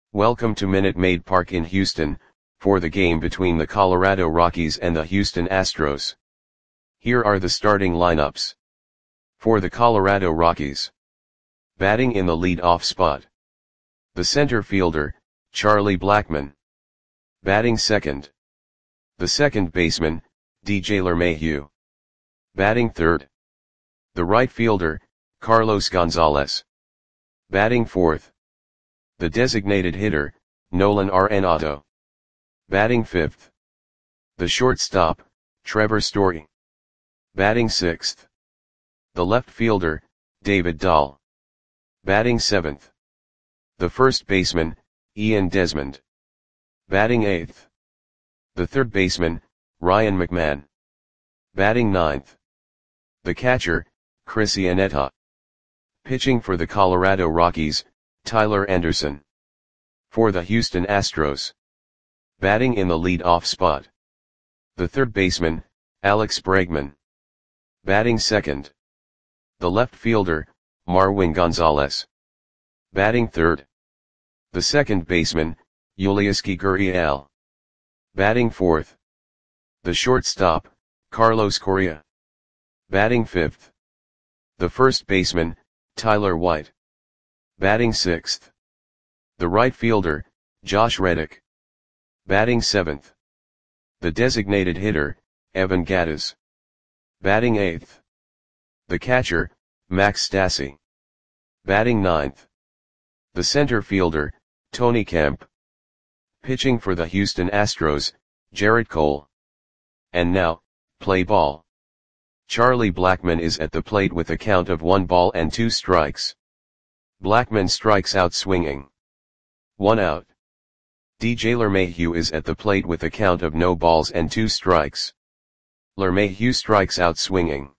Welcome to Minute Maid Park in Houston, for the game between the Colorado Rockies and the Houston Astros. Here are the starting lineups. For the Colorado Rockies. Batting in the lead-off spot. The center fielder, Charlie Blackmon. Batting second. The second baseman, DJ LeMahieu. Batting third. The right fielder, Carlos Gonzalez. Batting fourth. The designated hitter, Nolan Arenado. Batting fifth. The shortstop, Trevor Story. Batting sixth. The left fielder, David Dahl. Batting seventh. The first baseman, Ian Desmond. Batting eighth. The third baseman, Ryan McMahon. Batting ninth. The catcher, Chris Iannetta. Pitching for the Colorado Rockies, Tyler Anderson. For the Houston Astros. Batting in the lead-off spot. The third baseman, Alex Bregman. Batting second. The left fielder, Marwin Gonzalez. Batting third. The second baseman, Yulieski Gurriel. Batting fourth. The shortstop, Carlos Correa. Batting fifth. The first baseman, Tyler White. Batting sixth. The right fielder, Josh Reddick. Batting seventh. The designated hitter, Evan Gattis. Batting eighth. The catcher, Max Stassi. Batting ninth. The center fielder, Tony Kemp. Pitching for the Houston Astros, Gerrit Cole. And now, play ball. Charlie Blackmon is at the plate with a count of 1-2 strikes. Blackmon strikes out swinging. 1 out. DJ LeMahieu is at the plate with a count of 0-2 strikes. LeMahieu strikes out swinging.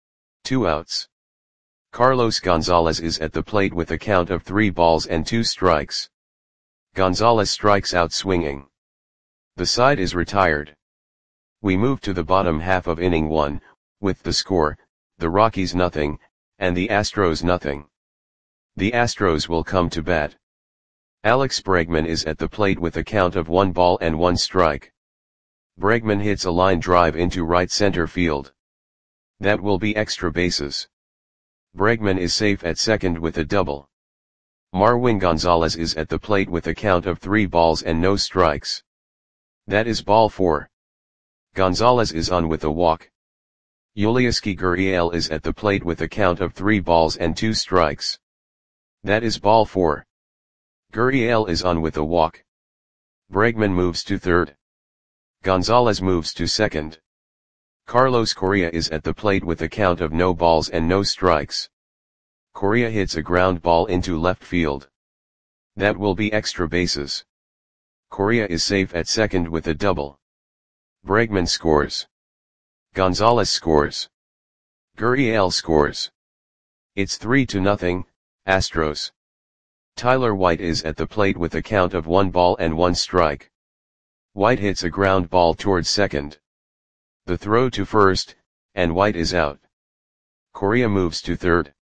2 outs. Carlos Gonzalez is at the plate with a count of 3-2 strikes. Gonzalez strikes out swinging. The side is retired. We move to the bottom half of inning 1, with the score, the Rockies nothing, and the Astros nothing. The Astros will come to bat. Alex Bregman is at the plate with a count of 1-1 strike. Bregman hits a line drive into right center field. That will be extra bases. Bregman is safe at second with a double. Marwin Gonzalez is at the plate with a count of 3-0 strikes. That is ball 4. Gonzalez is on with a walk. Yulieski Gurriel is at the plate with a count of 3-2 strikes. That is ball 4. Gurriel is on with a walk. Bregman moves to third. Gonzalez moves to second. Carlos Correa is at the plate with a count of 0 strikes. Correa hits a ground ball into left field. That will be extra bases. Correa is safe at second with a double. Bregman scores. Gonzalez scores. Gurriel scores. It's 3-0, Astros. Tyler White is at the plate with a count of 1-1 strike. White hits a ground ball towards second. The throw to first, and White is out. Correa moves to third.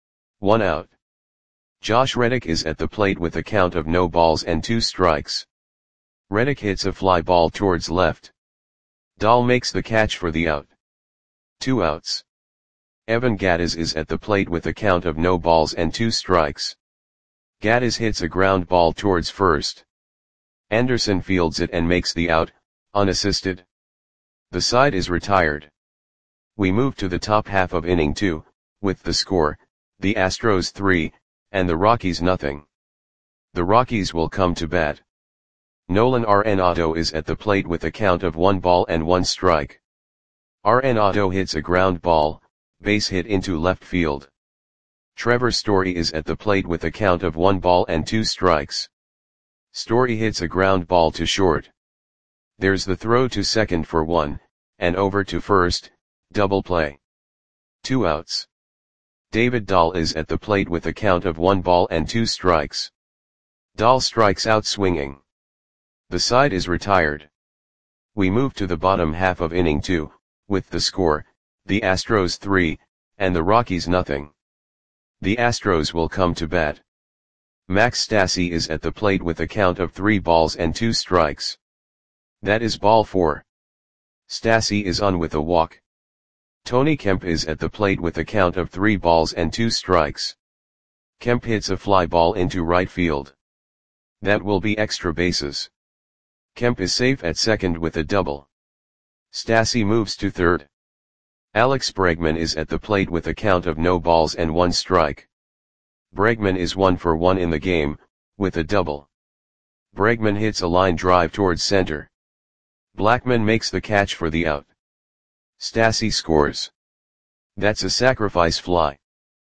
1 out. Josh Reddick is at the plate with a count of 0-2 strikes. Reddick hits a fly ball towards left. Dahl makes the catch for the out. 2 outs. Evan Gattis is at the plate with a count of 0-2 strikes. Gattis hits a ground ball towards first. Anderson fields it and makes the out, unassisted. The side is retired. We move to the top half of inning 2, with the score, the Astros 3, and the Rockies nothing. The Rockies will come to bat. Nolan Arenado is at the plate with a count of 1-1 strike. Arenado hits a ground ball, base hit into left field. Trevor Story is at the plate with a count of 1-2 strikes. Story hits a ground ball to short. There's the throw to second for 1, and over to first, double play. 2 outs. David Dahl is at the plate with a count of 1-2 strikes. Dahl strikes out swinging. The side is retired. We move to the bottom half of inning 2, with the score, the Astros 3, and the Rockies nothing. The Astros will come to bat. Max Stassi is at the plate with a count of 3 balls and 2 strikes. That is ball 4. Stassi is on with a walk. Tony Kemp is at the plate with a count of 3 balls and 2 strikes. Kemp hits a fly ball into right field. That will be extra bases. Kemp is safe at second with a double. Stassi moves to third. Alex Bregman is at the plate with a count of no balls and 1 strike. Bregman is 1 for 1 in the game, with a double. Bregman hits a line drive towards center. Blackman makes the catch for the out. Stassi scores. That's a sacrifice fly.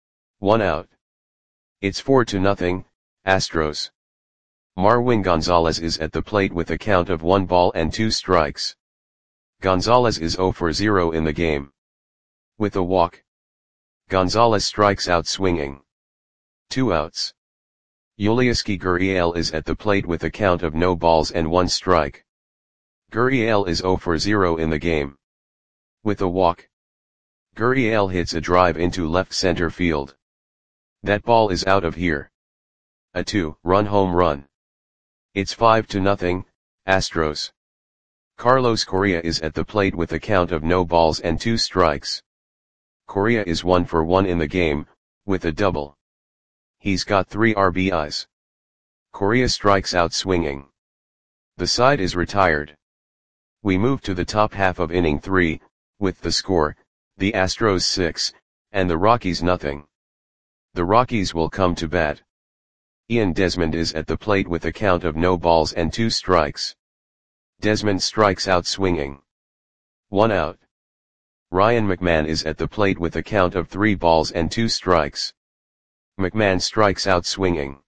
1 out. It's 4-0, Astros. Marwin Gonzalez is at the plate with a count of 1 ball and 2 strikes. Gonzalez is 0 for 0 in the game. With a walk. Gonzalez strikes out swinging. 2 outs. Yulieski Gurriel is at the plate with a count of no balls and 1 strike. Gurriel is 0 for 0 in the game. With a walk. Gurriel hits a drive into left center field. That ball is out of here. A 2-run home run. It's 5-0, Astros. Carlos Correa is at the plate with a count of no balls and 2 strikes. Correa is 1 for 1 in the game, with a double. He's got 3 RBIs. Correa strikes out swinging. The side is retired. We move to the top half of inning 3, with the score, the Astros 6, and the Rockies nothing. The Rockies will come to bat. Ian Desmond is at the plate with a count of no balls and 2 strikes. Desmond strikes out swinging. 1 out. Ryan McMahon is at the plate with a count of 3 balls and 2 strikes. McMahon strikes out swinging.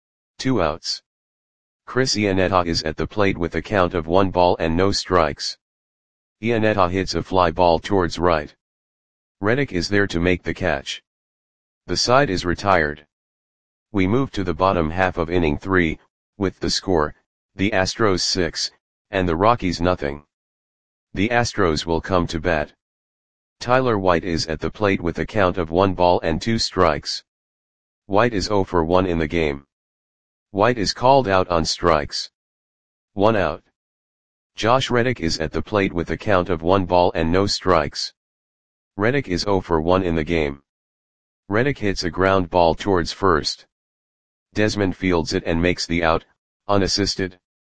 2 outs. Chris Iannetta is at the plate with a count of 1 ball and no strikes. Iannetta hits a fly ball towards right. Reddick is there to make the catch. The side is retired. We move to the bottom half of inning 3, with the score, the Astros 6, and the Rockies nothing. The Astros will come to bat. Tyler White is at the plate with a count of 1 ball and 2 strikes. White is 0 for 1 in the game. White is called out on strikes. 1 out. Josh Reddick is at the plate with a count of 1 ball and no strikes. Reddick is 0 for 1 in the game. Reddick hits a ground ball towards first. Desmond fields it and makes the out, unassisted.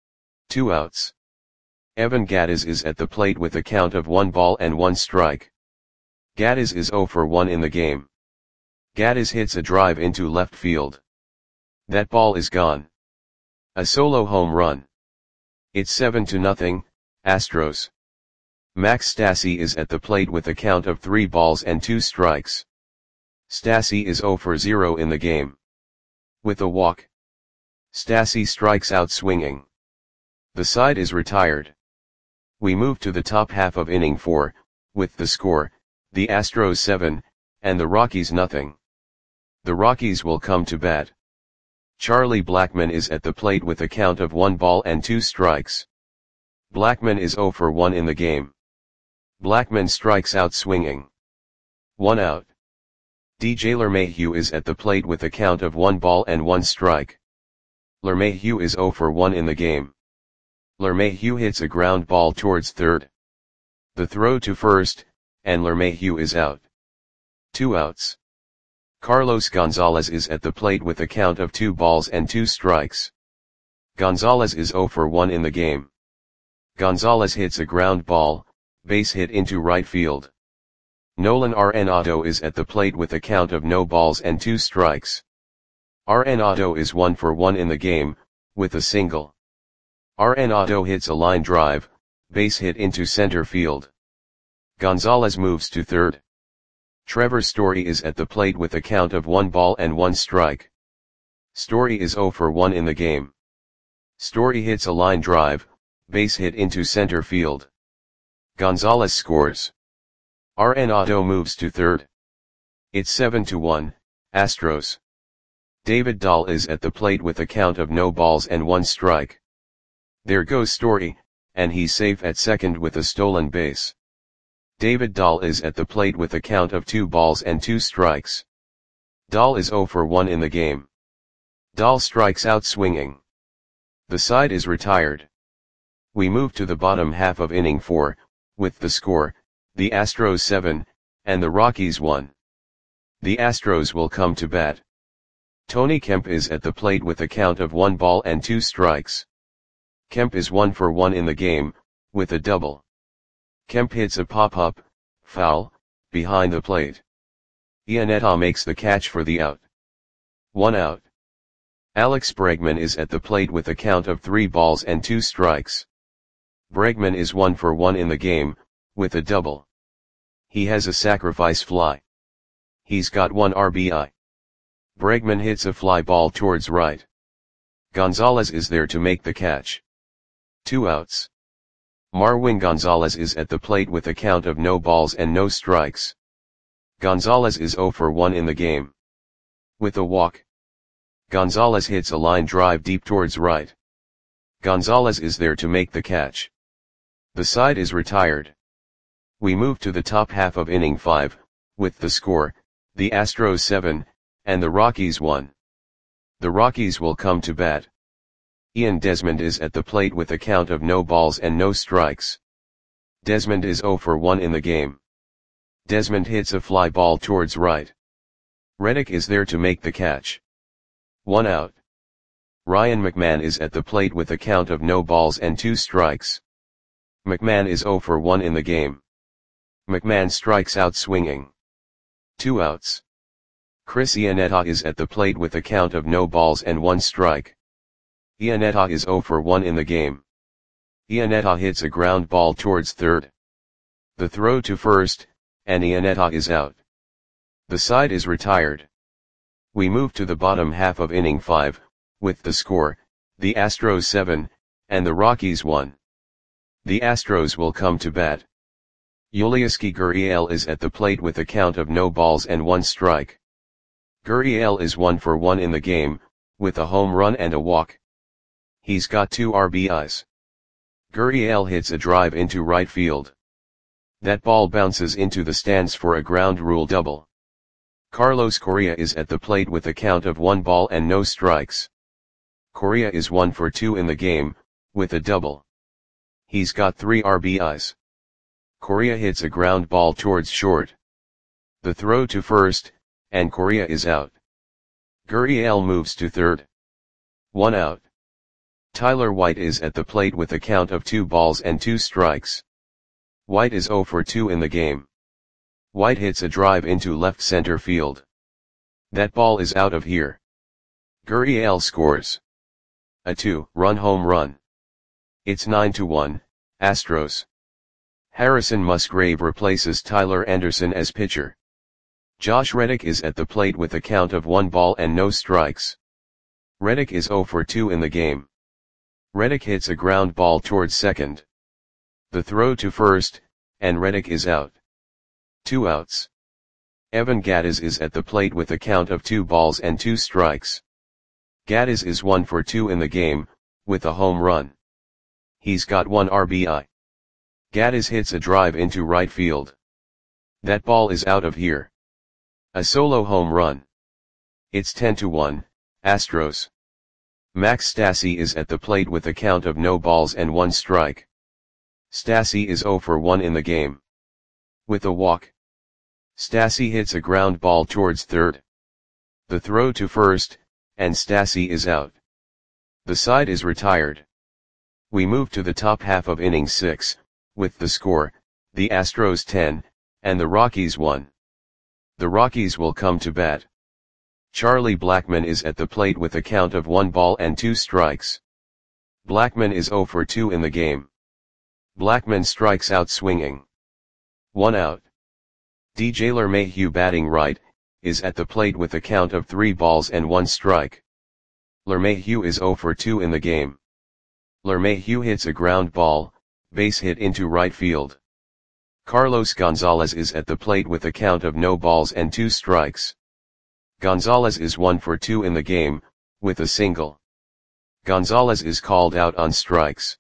2 outs. Evan Gattis is at the plate with a count of 1 ball and 1 strike. Gattis is 0 for 1 in the game. Gattis hits a drive into left field. That ball is gone. A solo home run. It's 7-0, Astros. Max Stassi is at the plate with a count of 3 balls and 2 strikes. Stassi is 0 for 0 in the game. With a walk. Stassi strikes out swinging. The side is retired. We move to the top half of inning 4, with the score, the Astros 7, and the Rockies nothing. The Rockies will come to bat. Charlie Blackmon is at the plate with a count of 1 ball and 2 strikes. Blackmon is 0 for 1 in the game. Blackmon strikes out swinging. 1 out. DJ LeMahieu is at the plate with a count of 1 ball and 1 strike. LeMahieu is 0 for 1 in the game. LeMahieu hits a ground ball towards third. The throw to first, and LeMahieu is out. 2 outs. Carlos Gonzalez is at the plate with a count of 2 balls and 2 strikes. Gonzalez is 0 for 1 in the game. Gonzalez hits a ground ball, base hit into right field. Nolan Arenado is at the plate with a count of no balls and 2 strikes. Arenado is 1 for 1 in the game, with a single. Arenado hits a line drive, base hit into center field. Gonzalez moves to third. Trevor Story is at the plate with a count of 1 ball and 1 strike. Story is 0 for 1 in the game. Story hits a line drive, base hit into center field. Gonzalez scores. Arenado moves to third. It's 7-1, Astros. David Dahl is at the plate with a count of no balls and 1 strike. There goes Story, and he's safe at second with a stolen base. David Dahl is at the plate with a count of 2 balls and 2 strikes. Dahl is 0 for 1 in the game. Dahl strikes out swinging. The side is retired. We move to the bottom half of inning 4, with the score, the Astros 7, and the Rockies 1. The Astros will come to bat. Tony Kemp is at the plate with a count of 1 ball and 2 strikes. Kemp is 1 for 1 in the game, with a double. Kemp hits a pop-up, foul, behind the plate. Iannetta makes the catch for the out. 1 out. Alex Bregman is at the plate with a count of 3 balls and 2 strikes. Bregman is 1 for 1 in the game, with a double. He has a sacrifice fly. He's got 1 RBI. Bregman hits a fly ball towards right. Gonzalez is there to make the catch. 2 outs. Marwin Gonzalez is at the plate with a count of no balls and no strikes. Gonzalez is 0 for 1 in the game. With a walk. Gonzalez hits a line drive deep towards right. Gonzalez is there to make the catch. The side is retired. We move to the top half of inning 5, with the score, the Astros 7, and the Rockies 1. The Rockies will come to bat. Ian Desmond is at the plate with a count of no balls and no strikes. Desmond is 0 for 1 in the game. Desmond hits a fly ball towards right. Reddick is there to make the catch. 1 out. Ryan McMahon is at the plate with a count of no balls and 2 strikes. McMahon is 0 for 1 in the game. McMahon strikes out swinging. 2 outs. Chris Iannetta is at the plate with a count of no balls and 1 strike. Iannetta is 0 for 1 in the game. Iannetta hits a ground ball towards third. The throw to first, and Iannetta is out. The side is retired. We move to the bottom half of inning 5, with the score, the Astros 7, and the Rockies 1. The Astros will come to bat. Yulieski Gurriel is at the plate with a count of no balls and 1 strike. Gurriel is 1 for 1 in the game, with a home run and a walk. He's got 2 RBIs. Gurriel hits a drive into right field. That ball bounces into the stands for a ground rule double. Carlos Correa is at the plate with a count of 1 ball and no strikes. Correa is 1 for 2 in the game, with a double. He's got 3 RBIs. Correa hits a ground ball towards short. The throw to first, and Correa is out. Gurriel moves to third. 1 out. Tyler White is at the plate with a count of 2 balls and 2 strikes. White is 0 for 2 in the game. White hits a drive into left center field. That ball is out of here. Gurriel scores a 2-run home run. It's 9-1, Astros. Harrison Musgrave replaces Tyler Anderson as pitcher. Josh Reddick is at the plate with a count of 1 ball and no strikes. Reddick is 0 for 2 in the game. Reddick hits a ground ball towards second. The throw to first, and Reddick is out. 2 outs. Evan Gattis is at the plate with a count of 2 balls and 2 strikes. Gattis is 1 for 2 in the game, with a home run. He's got 1 RBI. Gattis hits a drive into right field. That ball is out of here. A solo home run. It's 10-1, Astros. Max Stassi is at the plate with a count of no balls and 1 strike. Stassi is 0 for 1 in the game. With a walk. Stassi hits a ground ball towards third. The throw to first, and Stassi is out. The side is retired. We move to the top half of inning 6, with the score, the Astros 10, and the Rockies 1. The Rockies will come to bat. Charlie Blackmon is at the plate with a count of 1 ball and 2 strikes. Blackmon is 0 for 2 in the game. Blackmon strikes out swinging. 1 out. DJ LeMahieu batting right, is at the plate with a count of 3 balls and 1 strike. LeMahieu is 0 for 2 in the game. LeMahieu hits a ground ball, base hit into right field. Carlos Gonzalez is at the plate with a count of no balls and 2 strikes. Gonzalez is 1 for 2 in the game, with a single. Gonzalez is called out on strikes.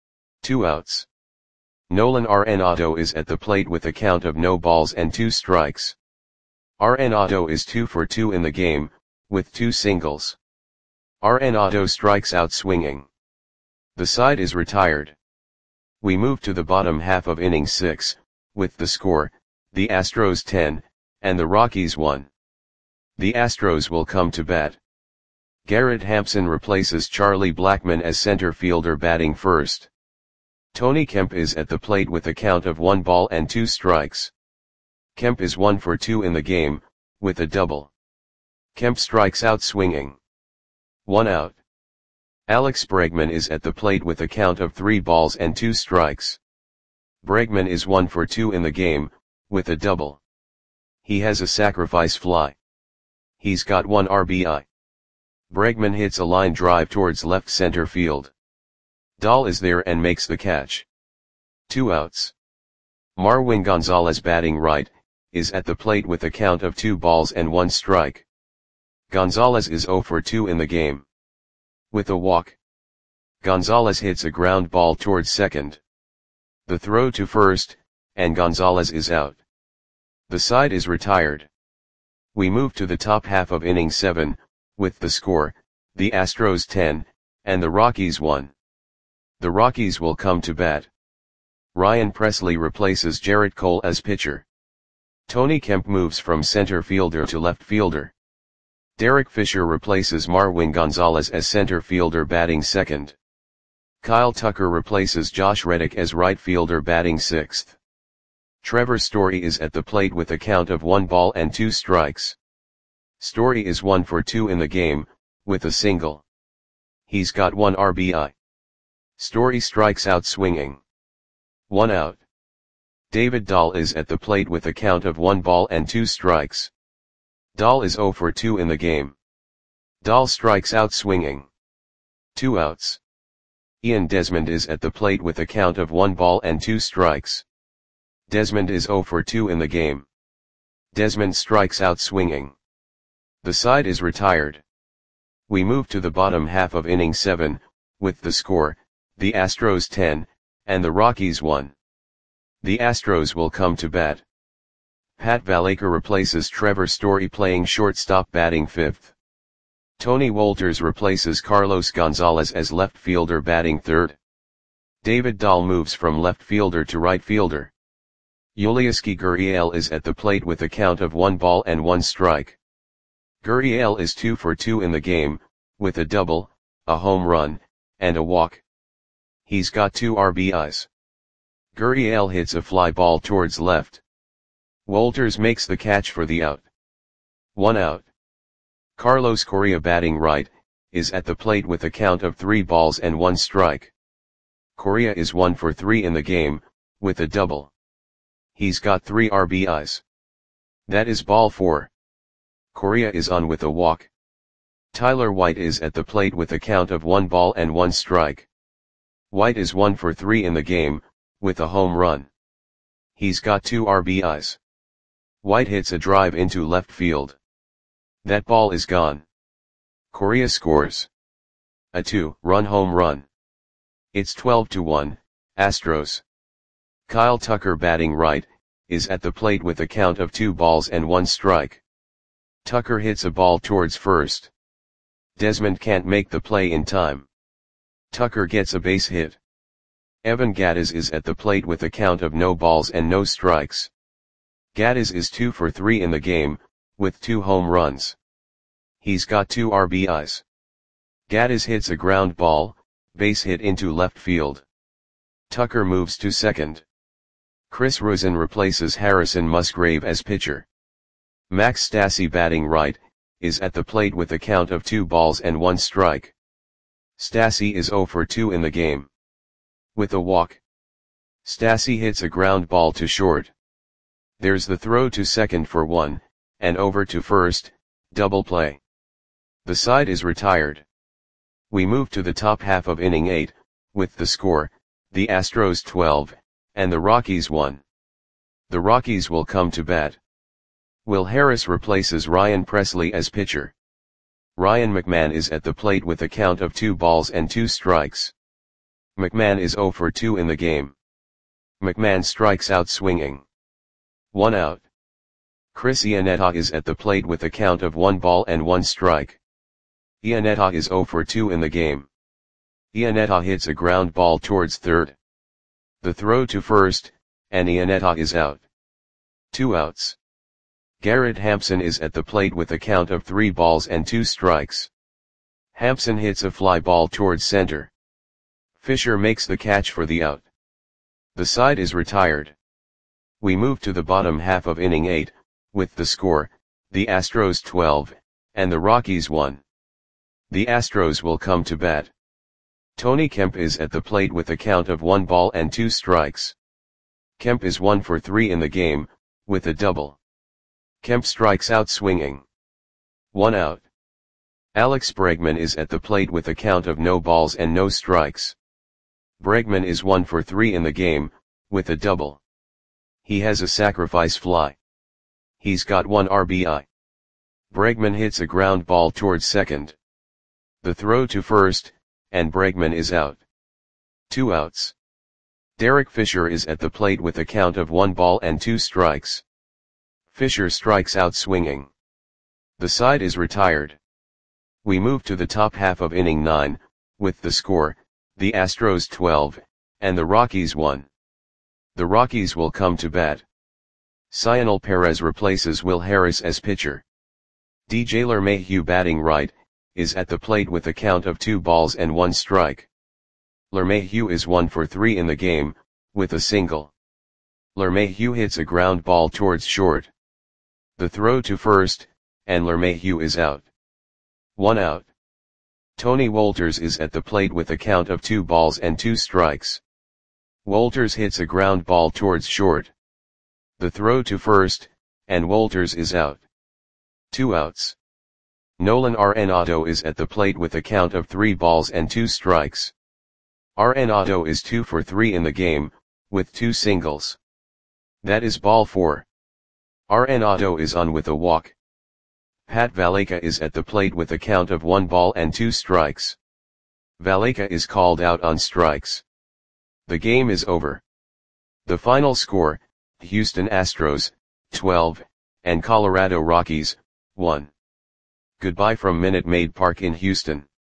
2 outs. Nolan Arenado is at the plate with a count of no balls and 2 strikes. Arenado is 2 for 2 in the game, with 2 singles. Arenado strikes out swinging. The side is retired. We move to the bottom half of inning 6, with the score, the Astros 10, and the Rockies 1. The Astros will come to bat. Garrett Hampson replaces Charlie Blackmon as center fielder batting first. Tony Kemp is at the plate with a count of 1 ball and 2 strikes. Kemp is 1 for 2 in the game, with a double. Kemp strikes out swinging. 1 out. Alex Bregman is at the plate with a count of 3 balls and 2 strikes. Bregman is 1 for 2 in the game, with a double. He has a sacrifice fly. He's got 1 RBI. Bregman hits a line drive towards left center field. Dahl is there and makes the catch. 2 outs. Marwin Gonzalez batting right, is at the plate with a count of 2 balls and 1 strike. Gonzalez is 0 for 2 in the game. With a walk, Gonzalez hits a ground ball towards second. The throw to first, and Gonzalez is out. The side is retired. We move to the top half of inning 7, with the score, the Astros 10, and the Rockies 1. The Rockies will come to bat. Ryan Presley replaces Jarrett Cole as pitcher. Tony Kemp moves from center fielder to left fielder. Derek Fisher replaces Marwin Gonzalez as center fielder batting second. Kyle Tucker replaces Josh Reddick as right fielder batting sixth. Trevor Story is at the plate with a count of 1 ball and 2 strikes. Story is 1 for 2 in the game, with a single. He's got 1 RBI. Story strikes out swinging. 1 out. David Dahl is at the plate with a count of 1 ball and 2 strikes. Dahl is 0 for 2 in the game. Dahl strikes out swinging. 2 outs. Ian Desmond is at the plate with a count of 1 ball and 2 strikes. Desmond is 0 for 2 in the game. Desmond strikes out swinging. The side is retired. We move to the bottom half of inning 7, with the score, the Astros 10, and the Rockies 1. The Astros will come to bat. Pat Valaika replaces Trevor Story playing shortstop batting fifth. Tony Wolters replaces Carlos Gonzalez as left fielder batting third. David Dahl moves from left fielder to right fielder. Yulieski Gurriel is at the plate with a count of 1 ball and 1 strike. Gurriel is 2 for 2 in the game, with a double, a home run, and a walk. He's got 2 RBIs. Gurriel hits a fly ball towards left. Wolters makes the catch for the out. 1 out. Carlos Correa batting right, is at the plate with a count of 3 balls and 1 strike. Correa is 1 for 3 in the game, with a double. He's got 3 RBIs. That is ball 4. Correa is on with a walk. Tyler White is at the plate with a count of 1 ball and 1 strike. White is 1 for 3 in the game, with a home run. He's got 2 RBIs. White hits a drive into left field. That ball is gone. Correa scores a 2-run home run. It's 12-1, Astros. Kyle Tucker batting right, is at the plate with a count of 2 balls and 1 strike. Tucker hits a ball towards first. Desmond can't make the play in time. Tucker gets a base hit. Evan Gattis is at the plate with a count of no balls and no strikes. Gattis is 2 for 3 in the game, with 2 home runs. He's got 2 RBIs. Gattis hits a ground ball, base hit into left field. Tucker moves to second. Chris Rosen replaces Harrison Musgrave as pitcher. Max Stassi batting right, is at the plate with a count of 2 balls and 1 strike. Stassi is 0 for 2 in the game. With a walk, Stassi hits a ground ball to short. There's the throw to second for 1, and over to first, double play. The side is retired. We move to the top half of inning 8, with the score, the Astros 12, and the Rockies 1. The Rockies will come to bat. Will Harris replaces Ryan Presley as pitcher. Ryan McMahon is at the plate with a count of 2 balls and 2 strikes. McMahon is 0 for 2 in the game. McMahon strikes out swinging. 1 out. Chris Iannetta is at the plate with a count of 1 ball and 1 strike. Iannetta is 0 for 2 in the game. Iannetta hits a ground ball towards third. The throw to first, and Iannetta is out. 2 outs. Garrett Hampson is at the plate with a count of 3 balls and 2 strikes. Hampson hits a fly ball towards center. Fisher makes the catch for the out. The side is retired. We move to the bottom half of inning 8, with the score, the Astros 12, and the Rockies 1. The Astros will come to bat. Tony Kemp is at the plate with a count of 1 ball and 2 strikes. Kemp is 1 for 3 in the game, with a double. Kemp strikes out swinging. 1 out. Alex Bregman is at the plate with a count of no balls and no strikes. Bregman is 1 for 3 in the game, with a double. He has a sacrifice fly. He's got 1 RBI. Bregman hits a ground ball towards second. The throw to first, and Bregman is out. 2 outs. Derek Fisher is at the plate with a count of 1 ball and 2 strikes. Fisher strikes out swinging. The side is retired. We move to the top half of inning 9, with the score, the Astros 12, and the Rockies 1. The Rockies will come to bat. Cionel Perez replaces Will Harris as pitcher. DJ LeMahieu batting right, is at the plate with a count of 2 balls and 1 strike. LeMahieu is 1 for 3 in the game, with a single. LeMahieu hits a ground ball towards short. The throw to first, and LeMahieu is out. 1 out. Tony Wolters is at the plate with a count of 2 balls and 2 strikes. Wolters hits a ground ball towards short. The throw to first, and Wolters is out. 2 outs. Nolan Arenado is at the plate with a count of 3 balls and 2 strikes. Arenado is 2 for 3 in the game, with 2 singles. That is ball 4. Arenado is on with a walk. Pat Valaika is at the plate with a count of 1 ball and 2 strikes. Valaika is called out on strikes. The game is over. The final score, Houston Astros, 12, and Colorado Rockies, 1. Goodbye from Minute Maid Park in Houston.